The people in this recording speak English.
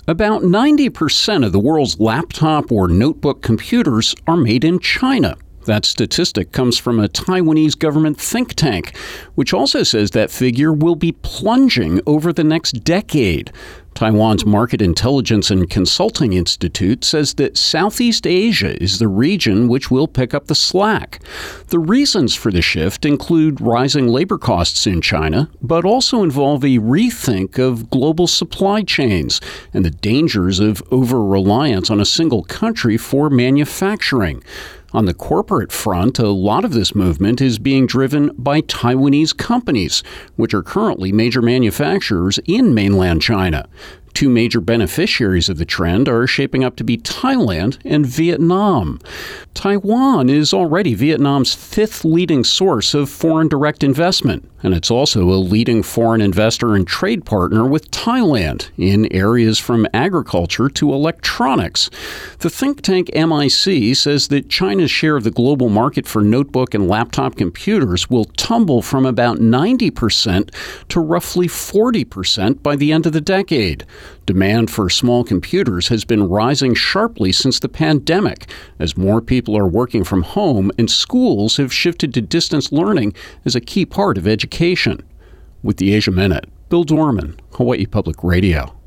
About 90% of the world's laptop or notebook computers are made in China. That statistic comes from a Taiwanese government think tank, which also says that figure will be plunging over the next decade. Taiwan's Market Intelligence and Consulting Institute says that Southeast Asia is the region which will pick up the slack. The reasons for the shift include rising labor costs in China, but also involve a rethink of global supply chains and the dangers of over-reliance on a single country for manufacturing. On the corporate front, a lot of this movement is being driven by Taiwanese companies, which are currently major manufacturers in mainland China. Two major beneficiaries of the trend are shaping up to be Thailand and Vietnam. Taiwan is already Vietnam's fifth leading source of foreign direct investment, and it's also a leading foreign investor and trade partner with Thailand in areas from agriculture to electronics. The think tank MIC says that China's share of the global market for notebook and laptop computers will tumble from about 90% to roughly 40% by the end of the decade. Demand for small computers has been rising sharply since the pandemic, as more people are working from home and schools have shifted to distance learning as a key part of education. With the Asia Minute, Bill Dorman, Hawaii Public Radio.